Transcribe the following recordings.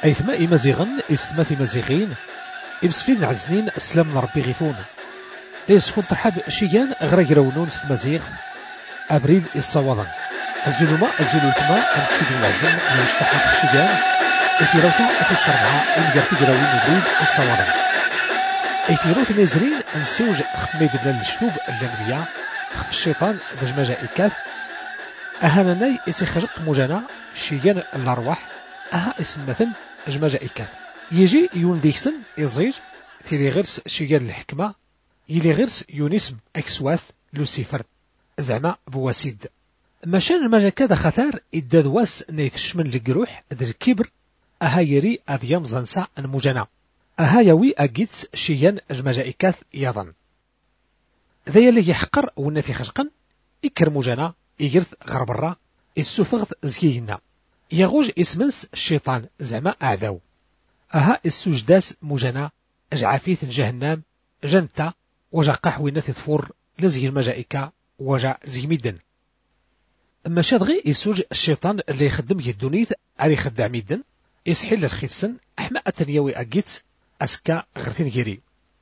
أيثما إمازيغن إستماث إمازيغين إمسفين نعزنين السلام ربي غيثون إسفون ترحب شيان غرا قراونون ستمازيغ أبريد الصوضن الزلومة الزلوتما أمسفين العزن يشتحق شيان إثيروتا أتسرعا إنجرتي قراوين أبريد الصوضن إثيروت نازرين أنسوج خميد للشتوب الجنبية خف الشيطان دجماجة إكاث أهانناي إسي خرق مجانا شيان الأرواح أها اسم مثل أجماجة إكاث يجي يون ديكسن يزير تيلي غرس شيان الحكمة يلي غرس يونسم أكسواث لوسيفر زعما بواسيد ماشان المجاكا خطار إدادواس نيتشمن لقروح در الكبر أها يري أذيام زنسا المجانا أها يوي أجيتس شيان أجماجة إكاث يظن ذا يلي يحقر ونتي خشقا إكر مجانا يجرث غربرا السفغذ زكينا يغوج اسمنس الشيطان زعما أعذاو أها السجداس مجانا أجعافيث جهنم جنتا وجا قحوينة تفور لزي المجائكة وجا زيميدن أما شادغي يسوج الشيطان اللي يخدم يدونيث علي خدع ميدن يسحيل الخفسن أحماء تنيوي أجيت أسكا غرتين جيري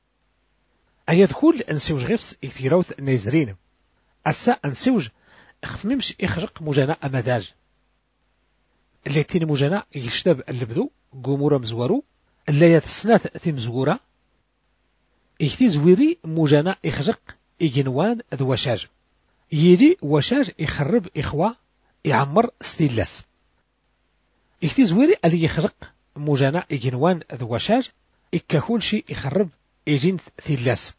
أياد كل أنسوج غفس يثيروث نيزرين أسا أنسوج خفممش يخرق مجانا أمداج اللي تين مجانا يشتب اللبدو قمورا مزورو اللي يتسنات تمزورا يكتي زويري مجانا يخرق يجنوان ذو وشاج يلي وشاج يخرب إخوة يعمر ستيلاس يكتي زويري اللي يخرق مجانا يجنوان ذو وشاج إكاكول شي يخرب يجين ثيلاس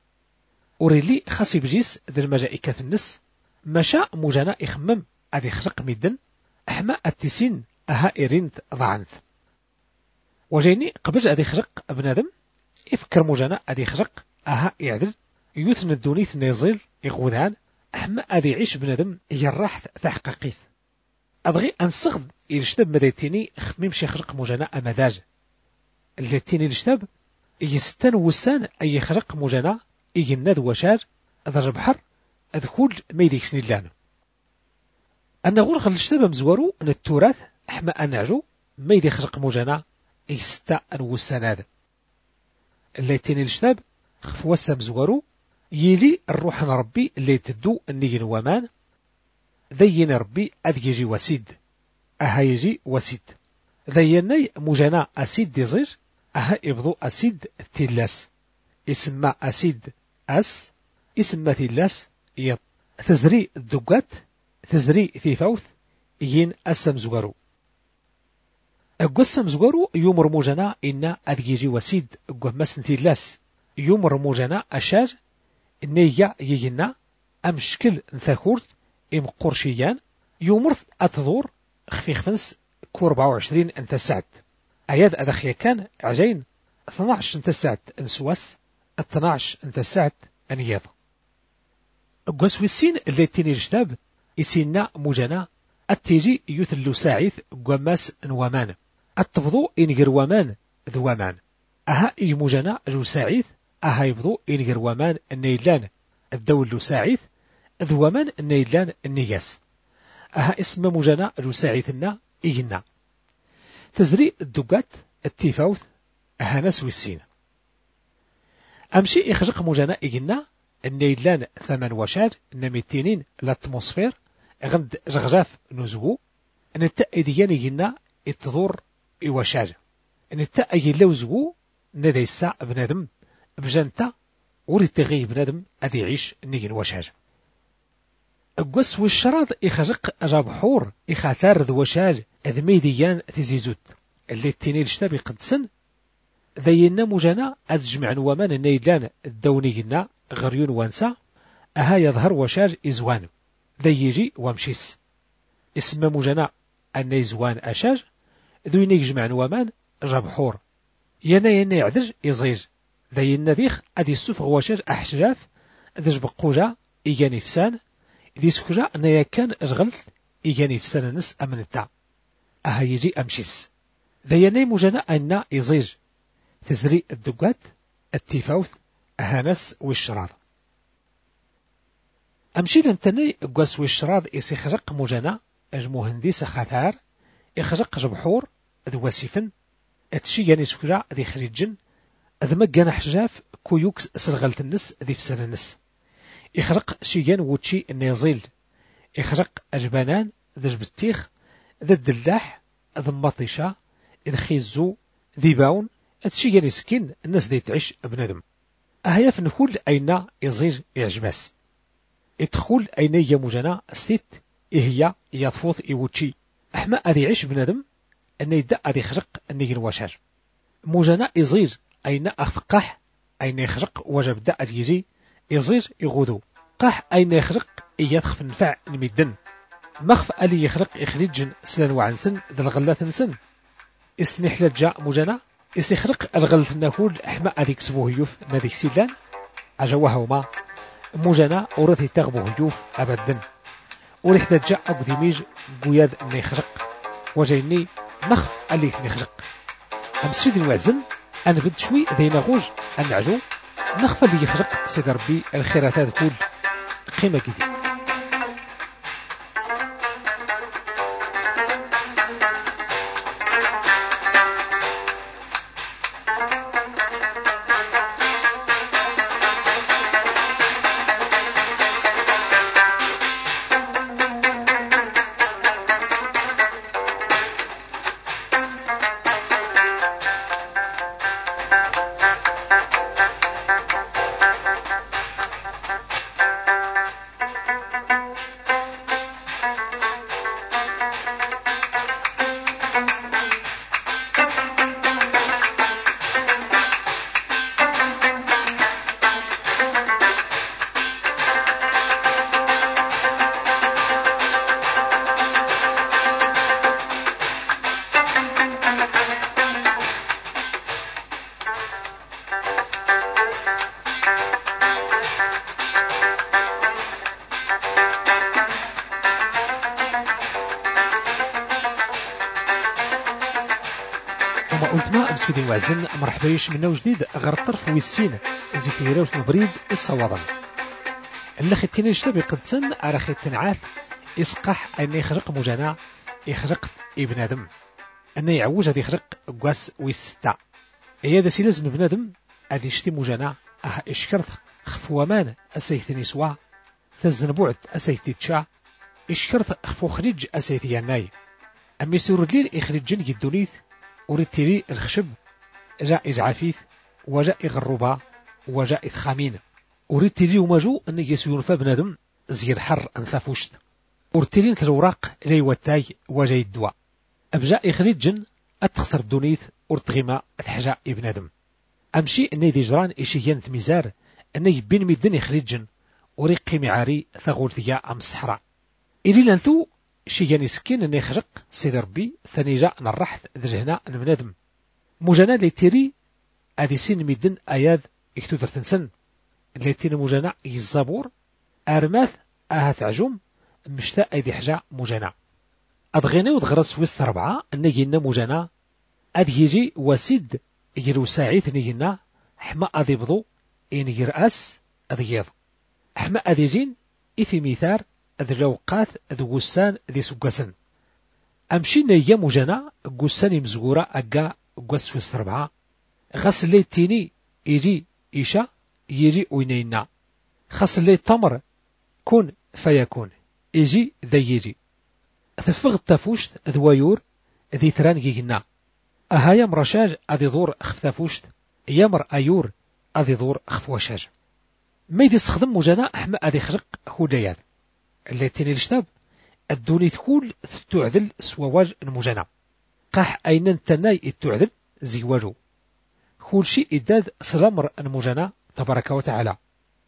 وريلي خاصي بجيس ذي المجائكة النس مشا مجانا يخمم أذي خرق ميدن أحما التسين أها إيرينت ضعنث وجيني قبل أذي خرق بنادم يفكر مجانا أذي خرق أها يعدل يوثن الدونيث نيزيل يغوذان أحما أذي عيش بنادم يراح تحققيث أبغي أنصغد يلشتب مديتيني خميمش يخرق مجانا أمداج اللي تيني الشتاب يستن وسان أي يخرق مجانا يجند وشاج أذا بحر أذ كل ما يديك سنيلان أنا غرق الشتاب مزورو أن التراث أحما أنعجو ما يدي خرق مجانا يستا وسان هذا اللي تيني الشتاب خفوسا مزورو يلي الروح ربي اللي تدو النيجن ومان ذين ربي أذ يجي وسيد أها يجي وسيد ذيني مجانا أسيد ديزير أها يبضو أسيد تيلاس اسم أسيد أس اسم تيلاس يط تزري الدقات تزري ثيفوث ين أسم زغرو أقسم زغرو يومر مجانا إن أذ يجي وسيد أقمسن تيلاس يومر مجانا أشاج نيجا يجينا أمشكل نثاكورت إم قرشيان يومرث أتضور خفي خفنس كور 24 انت سعد أياد أدخيا كان عجين 12 انت سعد انسواس 12 انت سعد انياض قوس ويسين اللي تيني الجتاب يسينا مجانا التيجي يثلو ساعيث قماس نوامان التبضو إنجر وامان ذوامان أها يمجانا جو ساعيث أها يبضو إنجر وامان النيلان الدول ساعيث ذوامان النيلان النياس أها اسم مجانا جو ساعيثنا إينا تزري الدقات التفاوث أها ناس والسين أمشي إخرق مجانا إينا النيلان ثمن وشاد نميتينين الاتموسفير غند جغجاف نزغو نتأيديان إينا التضور إوشاج نتأي اللوزغو ندي الساع بنادم بجانتا وريتغي بنادم أذي يعيش نيجن وشاج القس والشراض إخرق أجاب حور إخاثار ذو وشاج أذ ميديان تزيزوت اللي التنيل شتابي قدسن ذينا مجانا أذ جمع ومان النيلان الدونينا غريون وانسا أها يظهر وشاج إزوان ذي يجي وامشيس اسم مجانا النيزوان أشاج ذو يجمع ومان جاب حور ينا يعدج يزيج ذي النذيخ أذي السفغ وشاج أحشجاف ذي جبقوجا إيجاني فسان ذي سكجا أنها كان أشغلت إيجاني فسان نس أمنتا أها يجي أمشيس ذي يني مجانا أن يزيج تزري الدقات التفاوث أهانس والشراض أمشي لنتني قاس والشراض يسيخرق مجانا أجمهندس خثار يخرق جبحور ذو وسيفن اتشي يعني سكرا ذي خريجن اذ مجانا حجاف كويوكس سرغلت النس ذي فسن النس يخرق شيان ووتشي النيزيل يخرق أجبانان ذا جبتيخ ذا الدلاح ذا مطيشة ذا خيزو ذي باون اتشي يعني سكين الناس ذي تعيش بندم أهيا فنقول أين يصير يعجباس يدخل أين يموجنا ستيت إهيا يطفوث إيوتشي أحما أذي يعيش بندم أن يبدأ أذي خرق أن ينواشر موجنا يصير أين أفقح أين يخرق وجب دا أذي يجي يصير يغودو قح أين يخرق يدخف نفع المدن مخف ألي يخرق يخرج سلان وعنسن ذا الغلات نسن استنح لجاء موجنا استخرق الغلت النهول أحما أذيك سبوه يوف نذيك سيلان أجوها وما موجنا ورثي تغبوه يوف أبدا وريح ذا جاء أقدميج قياد أن يخرق وجيني مخف ألي يخرق أمسفيد الوعزن أنا بد شوي ذي نغوج أن نعجو مخف اللي يخرق سيد ربي الخيرات هذا كل قيمة جديدة وما قلت ما أمس في دين وعزن مرحبا يش منا وجديد غير الطرف ويسين زيكيرا وتمبريد الصواضن اللي ختيني يشتبه قدسن على ختين عاث يسقح أن يخرق مجانا يخرق ابن آدم أن يعوج هذا يخرق قواس ويستا هي هذا سيلازم ابن آدم هذا يشتي مجانا إشكرت خفوامان أسيثني سوا ثزن بعد أسيثي تشا إشكرت خفو خريج أسيثي يناي أمي سور ليل إخرجن يدونيث ورتيري الخشب جاء إجعافيث وجاء غروبا وجاء إثخامين ورتيري وماجو أن يسيون فابنادم زير حر أنثافوشت ورتيري الأوراق جاي وتاي وجاي الدواء أبجاء إخرجن أتخسر الدونيث ورتغيما الحجاء ابنادم أمشي أني ذي جران إشيان ثميزار أني بين ميدن إخرجن وريقي معاري ثغول ثياء أم الصحراء إلي لانثو شيان يسكين أني خرق سيد ربي ثاني جاء نرحث ذجهنا المنادم مجانا ليتيري أدي سين ميدن أياد اكتودر تنسن ليتين مجانا يزابور أرماث أهات عجوم مشتاء أيدي حجاء مجانا أدغينا ودغرس ويس ربعة أني جينا مجانا أدي يجي وسيد يلو ساعيث نيجينا حما أدي بضو إن يرأس أدي يض حما أدي جين إثي ميثار أذ لوقات أذ قسان ذي سقسن أمشي نيا مجانا قسان يمزقورا أقا قس ويس ربعة غس اللي تيني يجي إيشا يجي وينينا خاص اللي تمر كون فيكون يجي ذي يجي ثفغ التفوشت ذوايور ذي ثران جيجنا أهايا مرشاج أذي ضور خفتفوشت يامر أيور أذي ضور خفوشاج ما يدي استخدم مجانا أحمى أذي خرق خوديات اللي تيني الشتاب الدوني تكول تعدل سواواج المجانا قاح أين انتناي التعدل زيواجو كل شيء إداد سلامر المجانا تبارك وتعالى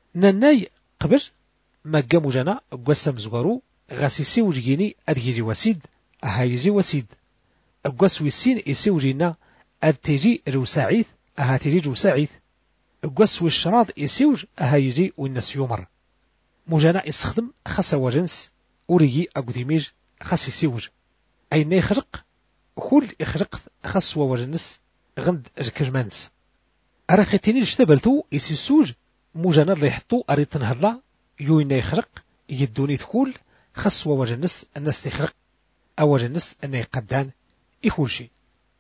نناي قبل ما قام مجانا قسم زغارو غاسيسي وجيني أديجي وسيد أهايجي وسيد أقواس ويسين يسيوجينا أدتيجي روساعيث أهاتيجي روساعيث أقواس والشراض يسيوج أهايجي والناس يومر مجانا يستخدم خاصة وجنس أوريجي أقديميج خاص يسيوج أين يخرق كل يخرق خاص وجنس غند الكرمانس أراخيتيني اشتبلتو يسيسوج مجانا اللي يحطو أريد تنهضلا يوين يخرق يدوني تقول خاص وجنس الناس تخرق أو جنس أن يقدان يقول شيء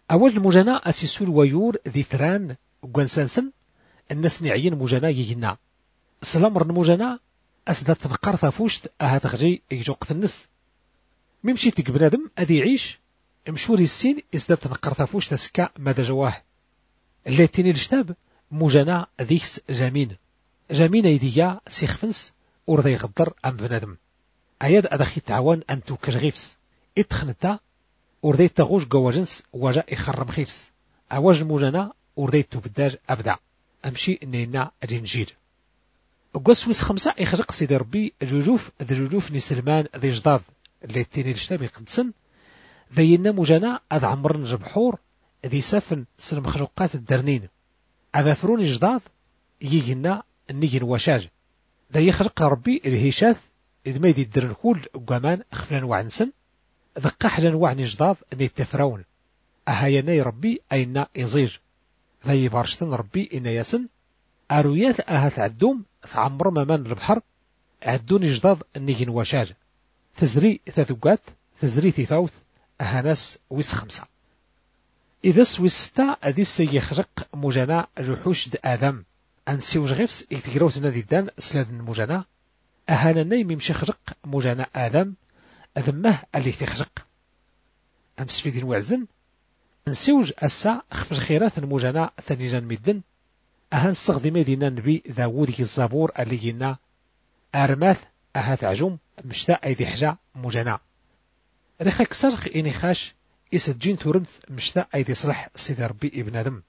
أول المجانا أسيسول ويور ذي ثران وقنسانسن الناس نعين مجانا يجينا سلامر المجانا أسدا تنقر ثافوشت أهات غجي يجوق النس ميمشي بنادم أدي يعيش مشوري السين إسدا تنقر ثافوشت تسكا مدى جواه اللي تيني الجتاب مجانا ذيكس جامين ايديا سيخفنس ورضي يغدر أم بنادم أياد أدخي تعوان أنتو كجغيفس اتخنتا ورضي تغوش قواجنس وجا يخرم خيفس أواج المجانا ورضي تبداج أبدع أمشي إنينا أجنجير وقسوس 5 يخرق سيدي ربي الجوجوف نسلمان ذي جداد اللي تيني الجتاب يقدسن ذينا مجانا أذ عمرن جبحور ذي سفن سلمخلوقات الدرنين أذا فرون جداد يجينا النيجن وشاج ذا يخرق ربي الهيشاث إذ ما يدي الدرن كل قامان خفلان وعنسن ذقا حلان وعني جداد أن يتفرون أهاينا ربي أين يزيج ذا يبارشتن ربي إن يسن أرويات أهات عدوم ثعمر ممان البحر عدوني جداد النيجن وشاج تزري ثثقات تزري ثفاوث أهاناس ويس 5 إذا سويستا أدي سيخرق مجانا جحوش د آدم أنسيوج غيفس يتقروز نادي دان سلاد المجانا أهانا نايم يمشي خرق مجانا آدم أذمه اللي تخرق أمس في دين وعزن نسيوج أسا خفج خيرات المجانا ثانيجان مدن أهان صغدي مدينة نبي داوود الزبور اللي ينا أرماث أهات عجوم مشتاء أيدي حجا مجانا ريخك سرخ إني خاش إسجين تورمث مشتاء أيدي صلح سيدي ربي ابن آدم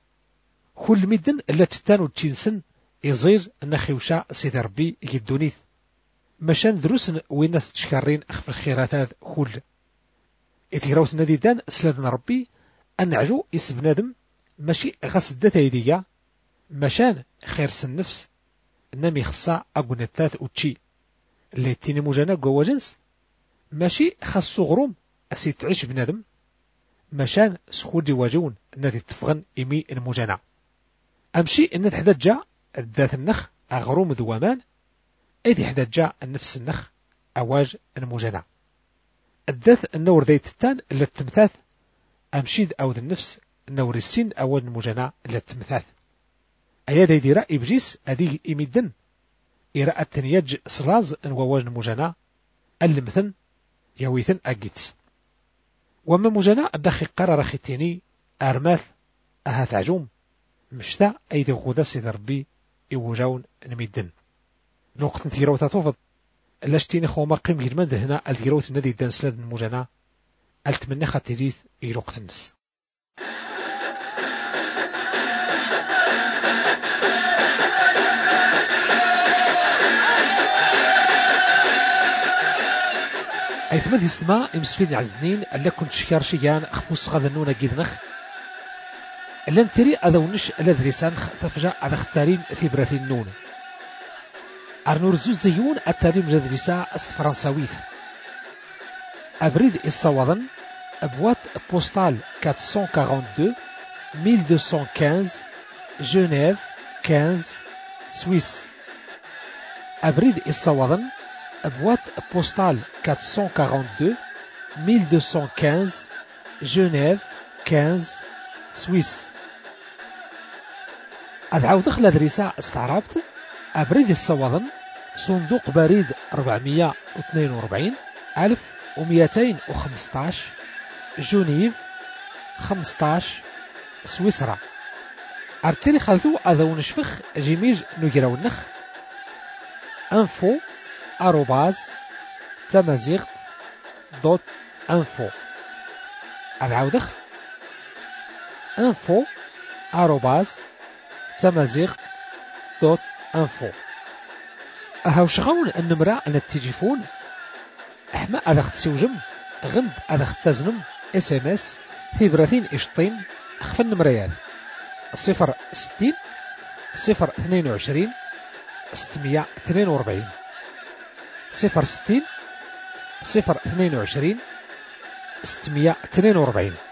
كل مدن اللي تتانو تشينسن يزير نخيوشا سيدي ربي يدونيث مشان دروسن ويناس تشكارين أخف الخيرات كل إتيراوت نادي دان سلادنا ربي أنعجو إس بنادم ماشي غسدة يديا مشان خيرس النفس نامي خصا أقنتات وتشي اللي تيني مجانا قوة جنس ماشي خاصو غروم أسي تعيش بنادم مشان سخودي واجون نادي تفغن إمي المجانا أمشي إن تحدجا الذات النخ أغروم ذوامان أيدي حدجا النفس النخ أواج المجانا الذات النور ذي تتان اللي التمثاث أمشيد أو ذي النفس النور السين أواج المجانا اللي التمثاث أياد يدي رأي بجيس أدي إميدن إراء التنياج صلاز أنواج المجانا اللمثن يويثن أجيت وما مجانا الدخي قرر ختيني أرماث أهات عجوم مشتا أيدي غودا سيدي ربي يوجاون نميدن نوقت نتيرو تطوفض لاشتيني خوما قيم جلمان هنا الديروت ندي دان سلاد المجانا التمنى خاتيريث يروق النس أيثما دي استماع إمسفيد عزنين ألا كنت شكار شيان أخفوص غاذنونا جيدنخ ألا نتري أذونش ألا دريسان تفجأ على اختارين ثبرة النون أرنور زوز زيون التاريم جدريسا أست فرنساويث أبريد الصوادن أبوات بوستال 442 1215 جنيف 15 سويس أبريد الصوادن أبوات بوستال 442 1215 جنيف 15 سويس أدعو دخل أدريسا استعرابت أبريد الصوادن صندوق بريد 442 1215 جنيف 15 سويسرا أرتري خلثو أذو نشفخ جيميج نجراو النخ info @tamazight.info العودخ info @tamazight.info أهاو شغون النمرة على التليفون أحما أذا تسوجم غند أذا تزنم SMS ثبرثين إشطين أخف النمريان 060 022 642 060 022 642